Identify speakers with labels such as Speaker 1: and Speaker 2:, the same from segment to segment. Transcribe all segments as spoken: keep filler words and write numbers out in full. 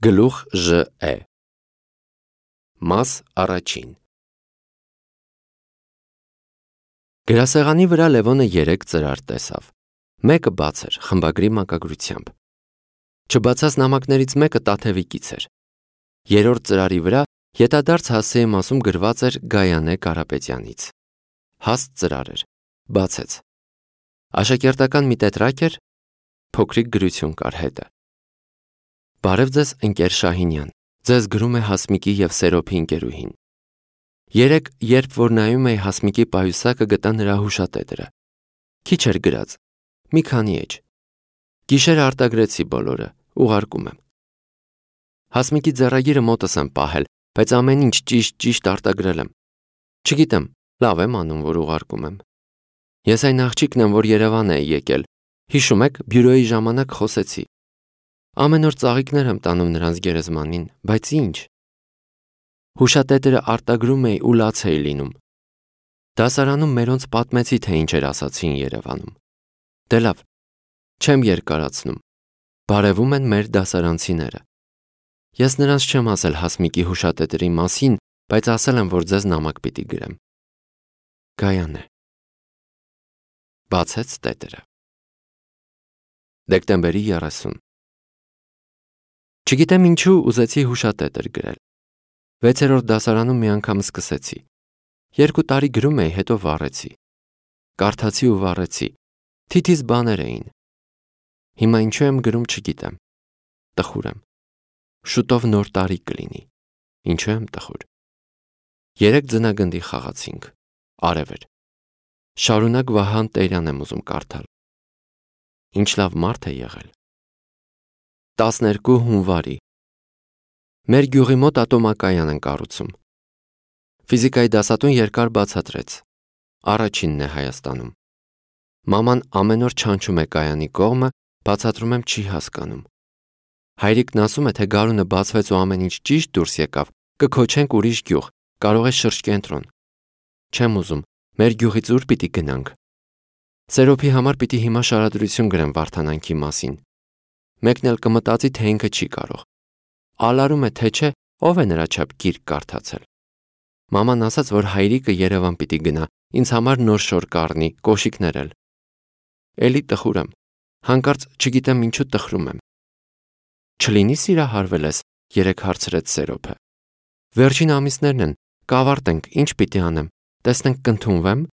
Speaker 1: Գլուխ Ժ Է Մաս առաջին Գրասեղանի վրա Լևոնը երեք ծրար տեսավ։ Մեկը բաց էր, խմբագրի մակագրությամբ։ Չբացած նամակներից մեկը Տաթևիկից էր։ Երրորդ ծրարի վրա ետադարձ հասցեի մասում գրված էր Գայանե Կարապետյանից։ Հաստ ծրար էր, բացեց։ Աշակերտական մի տետրակ էր, փոքրիկ գրություն կար հետը։ Բարև ձեզ, ընկեր Շահինյան, ձեզ գրում է Հասմիկի և Սերոփի ընկերուհին։ Երեկ, երբ որ նայում էի Հասմիկի պայուսակը, գտա նրա հուշատետրը։ Քիչ էր գրած, մի քանի էջ։ Գիշերը արտագրեցի բոլորը, ուղարկում եմ։ Հասմիկի ձեռագիրը մոտս եմ պահել, բայց ամեն ինչ ճիշտ-ճիշտ արտագրել եմ։ Չգիտեմ, լավ եմ անում, որ ուղարկում եմ։ Ես այն աղջիկն եմ, որ Երևան է եկել։ Հիշում եք, բյուրոյի ժամանակ խոսեցի։ Ամեն օր ծաղիկներ եմ տանում նրանց գերեզմանին, բայց ինչ։ Հուշատետրը արտագրում էի ու լաց էի լինում։ Դասարանում մերոնց պատմեցի, թե ինչ էր ասացին Երևանում։ Դե լավ, չեմ երկարացնում։ Բարևում են մեր դասարանցիները։ Ես նրանց չեմ ասել Հասմիկի հուշատետրի մասին, բայց ասել եմ, որ ձեզ նամակ պիտի գրեմ։ Գայանե։ Բացեց տետրը։ Դեկտեմբերի երեսուն Չգիտեմ ինչու ուզեցի հուշատետր գրել։ Վեցերորդ դասարանում մի անգամ սկսեցի։ Երկու տարի գրում էի, հետո վառեցի։ Կարդացի ու վառեցի։ Թիթիզ բաներ էին։ Հիմա ինչու եմ գրում չգիտեմ։ Տխուր եմ։ Շուտով նոր տարի կլինի։ Ինչու եմ տխուր։ Երեք ձնագնդի խաղացինք։ Արև էր։ Շարունակ Վահան Տերյան եմ ուզում կարդալ։ Ինչ լավ մարդ է եղել։ տասներկու հունվարի Մեր գյուղի մոտ ատոմակայան են կառուցում։ Ֆիզիկայի դասատուն երկար բացատրեց։ Առաջինն է Հայաստանում։ Մաման ամեն օր չանչում է կայանի կողմը, բացատրում եմ չի հասկանում։ Հայրիկն ասում է, թե գարունը բացվեց ու ամեն ինչ ճիշտ դուրս եկավ, կքոչենք ուրիշ գյուղ, կարող է շրջկենտրոն։ Չեմ ուզում, մեր գյուղից ուր պիտի գնանք։ Սերոփի համար պիտի հիմա շարադրություն գրեմ Վարդանանքի մասին։ Մեկն էլ կմտածի, թե ինքը չի կարող։ Ալարում է, թե չէ, ով է նրա չափ գիրք կարդացել։ Մաման ասաց, որ հայրիկը Երևան պիտի գնա, ինձ համար նոր շոր կառնի, կոշիկներ էլ։ Էլի տխուր եմ, հանկարծ չգիտեմ ինչու տխրում եմ։ Չլինի սիրահարվել ես, երեք հարցրեց Սերոփը։ Վերջին ամիսներն են, կավարտենք, ինչ պիտի անեմ, տեսնենք կընդունվեմ։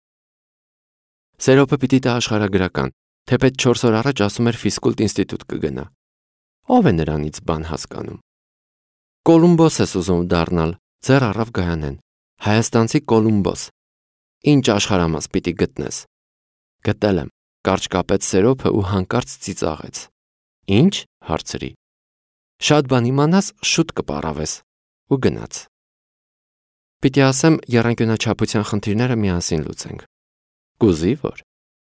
Speaker 1: Սերոփը պիտի տա աշխարհագրական, թեպետ չորս օր առաջ ասում էր ֆիզկուլտ ինստիտուտ կգնա։ Ով է նրանից բան հասկանում։ Կոլումբոս ես ուզում դառնալ, ձեռ առավ Գայանեն։ Հայաստանցի Կոլումբոս։ Ինչ աշխարհամաս պիտի գտնես։ Գտել եմ, կարճ կապեց Սերոփը ու հանկարծ ծիծաղեց։ Ինչ, հարցրի։ Շատ բան իմանաս, շուտ կպարավես։ Ու գնաց։ Պիտի ասեմ, եռանկյունաչափության խնդիրները միասին լուծենք։ Կուզի որ։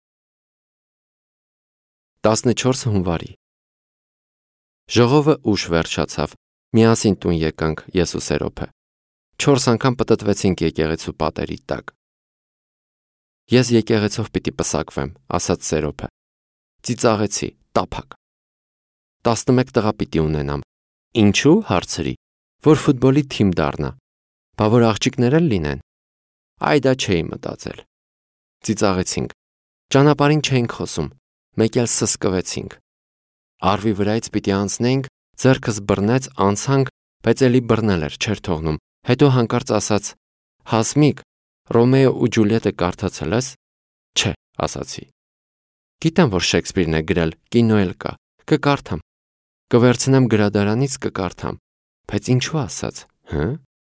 Speaker 1: տասնչորս հունվարի Ժողովը ուշ վերջացավ, միասին տուն եկանք ես ու Սերոփը։ Չորս անգամ պտտվեցինք եկեղեցու պատերի տակ։ Ես եկեղեցով պիտի պսակվեմ, ասաց Սերոփը։ Ծիծաղեցի, տափակ։ տասնմեկ տղա պիտի ունենամ։ Ինչու, հարցրի, որ ֆուտբոլի թիմ դառնա։ Բա որ աղջիկներ էլ լինեն։ Այ դա չէի մտածել։ Ծիծաղեցինք։ Ճանապարհին չէինք խոսում, մեկ էլ սսկվեցինք։ Արվի վրայից պիտի անցնենք, ձեռքս բռնեց, անցանք, բայց էլի բռնել էր, չէր թողնում։ Հետո հանկարծ ասաց. Հասմիկ, Ռոմեո ու Ջուլիետը կարդացել ես։ Չէ, ասացի։ Գիտեմ, որ Շեքսպիրն է գրել, կինո էլ կա, կկարդամ։ Կվերցնեմ գրադարանից, կկարդամ։ Բայց ինչու ասաց, հը։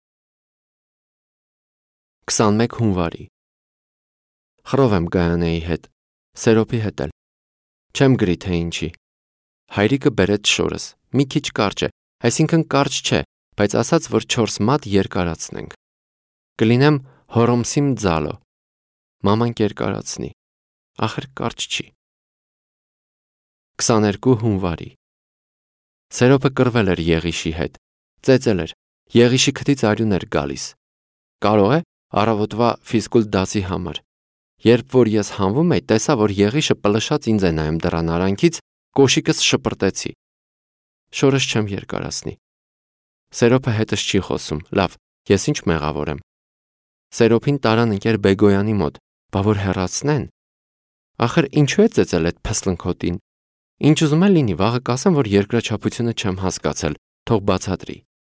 Speaker 1: քսանմեկ հունվարի Խռով եմ Գայանեի հետ, Սերոփի հետ էլ։ Չեմ գրի, թե ինչի։ Հայրիկը բերեց շորս, մի քիչ կարճ է, այսինքն կարճ չէ, բայց ասաց, որ չորս մատ երկարացնենք։ Կլինեմ Հորոմսիմ ձալո։ Մաման կերկարացնի։ Ախր կարճ չի։ քսաներկու հունվարի Սերոփը կռվել էր Եղիշի հետ, ծեծել էր, Եղիշի քթից արյուն էր գալիս։ Կարող է առավոտվա ֆիզկուլտ դասի համար։ Երբ որ ես հանվում էի, տեսա, որ Եղիշը պլշած ինձ է նայում դռան արանքից, կոշիկս շպրտեցի։ շորս չեմ երկարացնի։ Սերոպը հետս չի խոսում, լավ, ես ինչ մեղավոր եմ։ Սերոպին տարան ընկեր Բեգոյանի մոտ, բա որ հեռացնեն։ Ախր ինչու է ծեծել այդ փսլնքոտին։ Ինչ ուզում է լինի, վաղը կասեմ, որ երկրաչափությունը չեմ հասկացել, թող բացատրի։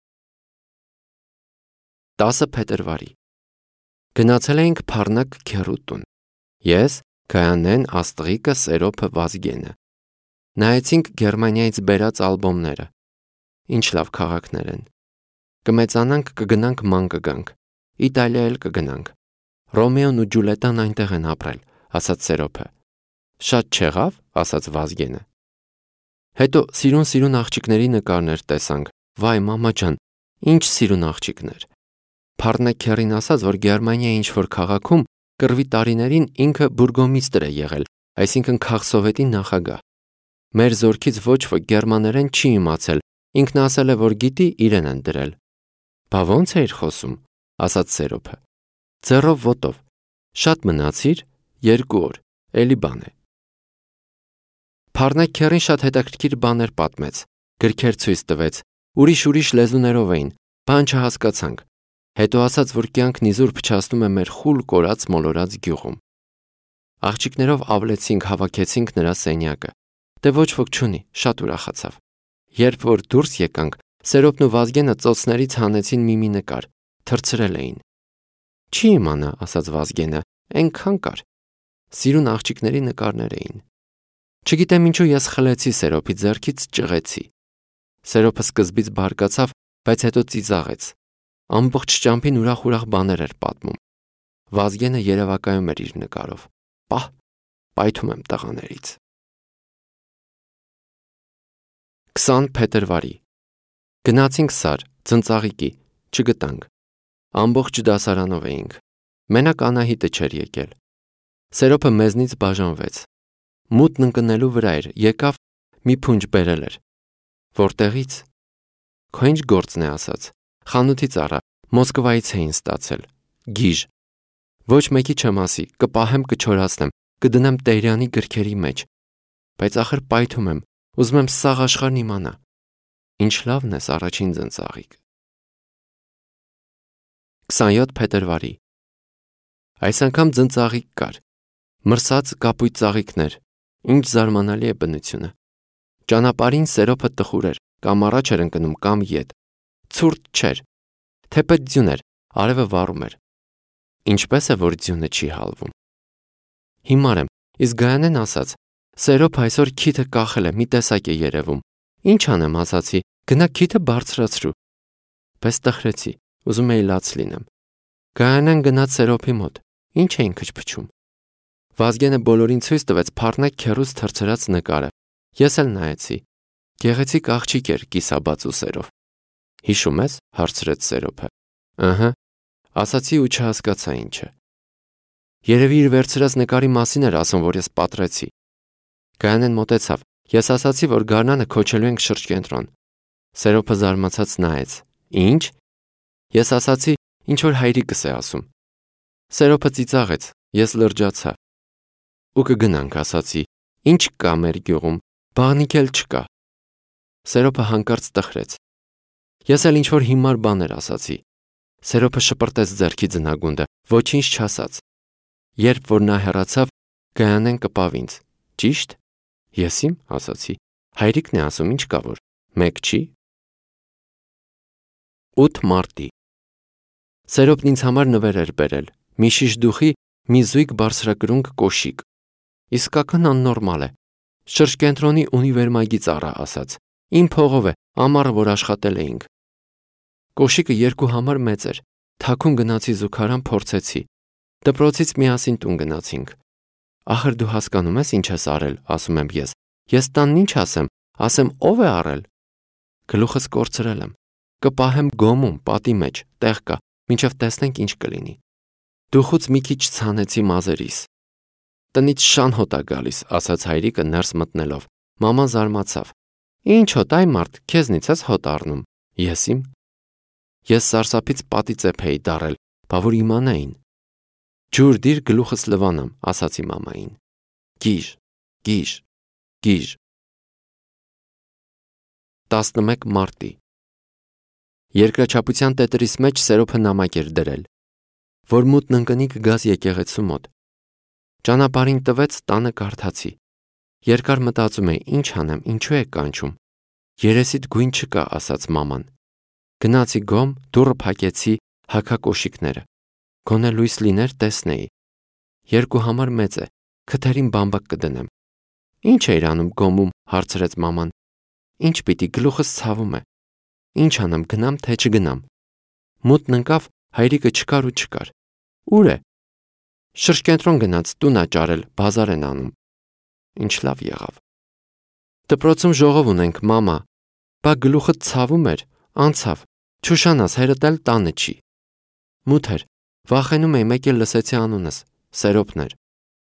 Speaker 1: տասը փետրվարի։ Գնացել էինք Փառնակ քեռուտուն։ Ես, Գայանեն, Աստղիկը, Սերոպը, Վազգենը։ Նայեցինք Գերմանիայից բերած ալբոմները։ Ինչ լավ քաղաքներ են։ Կմեծանանք, կգնանք ման կգանք։ Իտալիա էլ կգնանք։ Ռոմեոն ու Ջուլիետան այնտեղ են ապրել, ասաց Սերոպը։ Շատ չեղավ, ասաց Վազգենը։ Հետո սիրուն-սիրուն աղջիկների նկարներ տեսանք։ Վայ, մամա ջան, ինչ սիրուն աղջիկներ։ Փառնակ քեռին ասաց, որ Գերմանիայի ինչ-որ քաղաքում կռվի տարիներին ինքը բուրգոմիստրը է եղել, այսինքն քաղսովետի նախագահ։ Մեր զորքից ոչ ոք գերմաներեն չի իմացել, ինքն ասել է, որ գիտի, իրեն են դրել։ Բա ո՞նց էիր խոսում, ասաց Սերոպը։ Ձեռով ոտով։ Շատ մնացիր, երկու օր, էլի բան է։ Փառնակ քեռին շատ հետաքրքիր բաներ պատմեց, գրքեր ցույց տվեց, ուրիշ-ուրիշ լեզուներով էին, բան չհասկացանք։ Հետո ասաց, որ կյանքն իզուր փչացնում է մեր խուլ կորած մոլորած գյուղում։ Աղջիկներով ավլեցինք, հավաքեցինք նրա սենյակը։ Դե ոչ ոք չունի, շատ ուրախացավ։ Երբ որ դուրս եկանք, Սերոպն ու Վազգենը ծոցներից հանեցին մի-մի նկար, թրցրել էին։ Չի իմանա, ասաց Վազգենը, այնքան կար։ Սիրուն աղջիկների նկարներ էին։ Չգիտեմ ինչու ես խլեցի Սերոպի ձեռքից, ճղեցի։ Սերոպը սկզբից բարկացավ, բայց հետո ծիծաղեց։ Ամբողջ ճամփին ուրախ-ուրախ բաներ էր պատմում։ Վազգենը երևակայում էր իր նկարով։ Պահ, պայթում եմ տղաներից։ քսան փետրվարի։ Գնացինք Սար, Ձնծաղիկի, չգտանք։ Ամբողջ դասարանով էինք։ Մենակ Անահիտը չէր եկել։ Սերոպը մեզնից բաժանվեց։ Մութն ընկնելու վրա էր, եկավ, մի փունջ բերել էր։ Որտեղից։ Քո ինչ գործն է, ասաց։ Խանութից առա, Մոսկվայից էին ստացել։ Գիժ։ Ոչ մեկի չեմ ասի, կպահեմ, կչորացնեմ, կդնեմ Տերյանի գրքերի մեջ։ Բայց ախր պայթում եմ, ուզում եմ սաղ աշխարհն իմանա։ Ինչ լավն ես, առաջին Ձնծաղիկ։ քսանյոթ փետրվարի։ Այս անգամ Ձնծաղիկ կար։ Մրսած կապույտ ծաղիկներ։ Ինչ զարմանալի է բնությունը։ Ճանապարհին Սերոպը տխուր էր, կամ առաջ էր ընկնում, կամ ետ։ Ցուրտ չէր։ Թեպետ ձյուն էր, արևը վառում էր։ Ինչպես է, որ ձյունը չի հալվում։ Հիմար եմ, իսկ Գայանեն ասաց. Սերոպը այսօր քիթը կախել է, մի տեսակ է երևում։ Ինչ անեմ, ասացի, գնա քիթը բարձրացրու։ Պես տխրեցի, ուզում էի լաց լինեմ։ Գայանեն գնաց Սերոպի մոտ։ Ինչ էին քչփչում։ Վազգենը բոլորին ցույց տվեց Փառնակ քեռուց թրցրած նկարը։ Ես էլ նայեցի։ Գեղեցիկ աղջիկ էր կիսաբացուսերով։ Հիշում ես, հարցրեց Սերոպը։ Ըհը, ասացի ու չհասկացա ինչը։ Երևի իր վերցրած նկարի մասին էր ասում, որ ես պատռեցի։ Գայանեն մոտեցավ։ Ես ասացի, որ գարնանը քոչելու ենք շրջկենտրոն։ Սերոպը զարմացած նայեց։ Ինչ։ Ես ասացի, ինչ որ հայրիկս է ասում։ Սերոպը ծիծաղեց, ես լրջացա։ Ու կգնանք, ասացի։ Ինչ կա մեր գյուղում, բաղնիկ էլ չկա։ Սերոպը հանկարծ տխրեց։ Ես էլ ինչ որ հիմար բաներ ասացի։ Սերոպը շպրտեց ձեռքի ձնագունդը, ոչինչ չասաց։ Երբ որ նա հեռացավ, Գայանեն կպավ ինձ։ Ճիշտ։ Ես իմ, ասացի։ Հայրիկն է ասում, ինչ կա որ։ Մեկ չի։ ութ մարտի։ Սերոպն ինձ համար նվեր էր բերել։ Մի շիշ դուխի, մի զույգ բարձրակրունկ կոշիկ։ Իսկական աննորմալ է։ Շրջկենտրոնի ունիվերմագից առա, ասաց։ Իմ փողով է, ամառը որ աշխատել էինք։ Կոշիկը երկու համար մեծ էր։ Թաքուն գնացի զուգարան փորձեցի։ Դպրոցից միասին տուն գնացինք։ Ախր դու հասկանում ես ինչ ես արել, ասում եմ ես։ Ես տանն ինչ ասեմ, ասեմ ով է առել։ Գլուխս կորցրել եմ։ Կպահեմ գոմում, պատի մեջ, տեղ կա, մինչև տեսնենք ինչ կլինի։ Դուխուց մի քիչ ցանեցի մազերիս։ Տնից շան հոտ է գալիս, ասաց հայրիկը ներս մտնելով։ Մաման զարմացավ։ Ինչ հոտ, այ մարդ, քեզնից ես հոտ առնում։ Ես իմ։ Ես սարսափից պատի ծեփ էի դարել, բա որ իմանային։ Ջուր դիր գլուխս լվանամ, ասացի մամային։ Գիժ, գիժ, գիժ։ տասնմեկ մարտի։ Երկրաչափության տետրիս մեջ Սերոփը նամակ էր դրել, որ մութն ընկնի կգաս եկեղեցու մոտ։ Ճանապարհին տվեց, տանը կարդացի։ Երկար մտածում էի, ինչ անեմ, ինչու է կանչում։ Երեսիդ գույն չկա, ասաց մաման։ Գնացի գոմ, դուռը փակեցի, հագակոշիկները։ Գոնե լույս լիներ, տեսնեի։ Երկու համար մեծ է, քթերին բամբակ կդնեմ։ Ինչ էիր անում գոմում, հարցրեց մաման։ Ինչ պիտի, գլուխս ցավում է։ Ինչ անեմ, գնամ թե չգնամ։ Մութն ընկավ, հայրիկը չկար ու չկար։ Ուր է։ Շրջկենտրոն գնաց, տուն ա ճարել, բազար են անում։ Ինչ լավ եղավ։ Դպրոցում ժողով ունենք, մամա։ Բա գլուխդ ցավում էր, անցավ։ Չուշանաս, հերդ էլ տանը չի։ Մութ էր, վախենում էի, մեկ էլ լսեցի անունս, Սերոփն էր։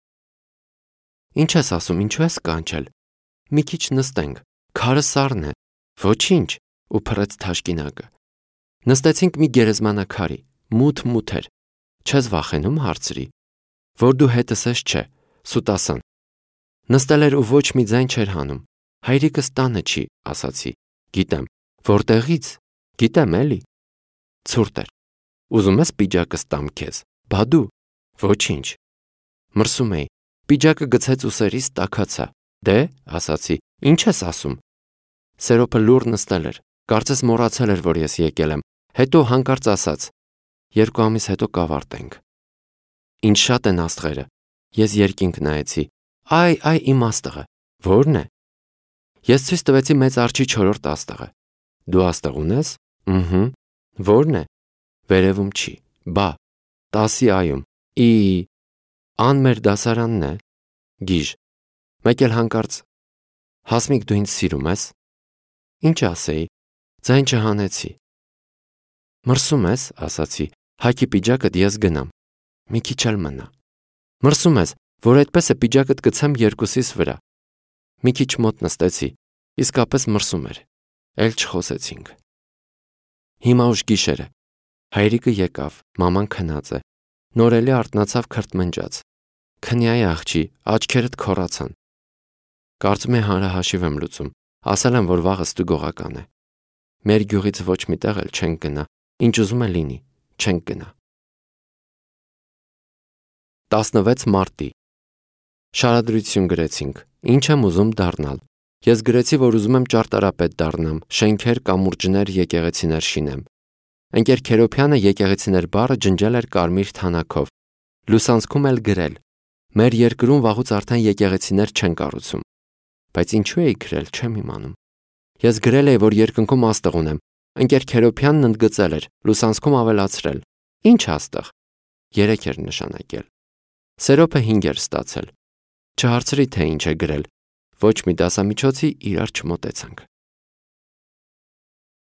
Speaker 1: Ինչ ես ասում, ինչու ես կանչել։ Մի քիչ նստենք, քարը սառն է։ Ոչինչ, ու փռեց թաշկինակը։ Նստեցինք մի գերեզմանակարի, մութ-մութ էր։ Չես վախենում, հարցրի։ Որ դու հետս ես, չէ, սուտասան։ Նստել էր ու ոչ մի ձայն չէր հանում։ Հայրիկս տանը չի, ասացի։ Գիտեմ, որտեղից։ Գիտեմ էլի։ Ցուրտ էր։ Ուզում ես պիջակս տամ քեզ։ Բա դու։ Ոչինչ։ Մրսում էի։ Պիջակը գցեց ուսերիս, տաքացա։ Դե, ասացի, ինչ ես ասում։ Սերոփը լուռ նստել էր, կարծես մոռացել էր, որ ես եկել եմ, հետո հանկարծ ասաց. Երկու ամիս հետո կավարտենք։ Ինչ շատ են աստղերը։ Ես երկինք նայեցի։ Այ, այ իմ աստղը։ Ո՞րն է։ Ես ցույց տվեցի մեծ արջի չորրորդ աստղը։ Դու աստղ ունես։ Ըհը։ Ո՞րն է։ Վերևում չի։ Բա, տասի այում։ Ի Ան մեր դասարանն է։ Գիժ։ Մեկ էլ հանկարծ Հասմիկ, դու ինձ սիրում ես։ Ինչ ասեի։ Ձայն չհանեցի։ Մրսում ես, ասացի, հագի պիջակդ ես գնամ։ Մի քիչ էլ մնա։ Մրսում ես, որ այդպես է պիջակդ գցեմ երկուսիս վրա։ Մի քիչ մոտ նստեցի, իսկապես մրսում էր։ Էլ չխոսեցինք։ Հիմա ուշ գիշեր է։ Հայրիկը եկավ, մաման քնած է։ Նորելի արթնացավ քրթմնջաց։ Քնյայի աղջի, աչքերդ քոռացան։ Կարծում եմ հանրահաշիվ եմ լուծում։ Ասել եմ, որ վաղը ստուգողական է։ Մեր գյուղից ոչ մի տեղ էլ չենք գնա։ Ինչ ուզում է լինի, չենք գնա։ տասնվեց մարտի։ Շարադրություն գրեցինք։ Ինչ եմ ուզում դառնալ։ Ես գրեցի, որ ուզում եմ ճարտարապետ դառնամ, շենքեր, կամուրջներ, եկեղեցիներ շինեմ։ Ընկեր Քերոփյանը եկեղեցիներ բառը ջնջել էր կարմիր թանաքով։ Լուսանցքում էլ գրել. Մեր երկրում վաղուց արդեն եկեղեցիներ չեն կառուցում։ Բայց ինչու էի գրել, չեմ իմանում։ Ես գրել էի, որ երկնքում աստղ ունեմ։ Ընկեր Քերոփյանն ընդգծել էր, լուսանցքում ավելացրել. Ինչ աստղ։ Երեք էր նշանակել։ Սերոփը հինգ էր ստացել։ Չհարցրի, թե ինչ է գրել։ Ոչ մի դասամիջոցի իրար չմոտեցանք։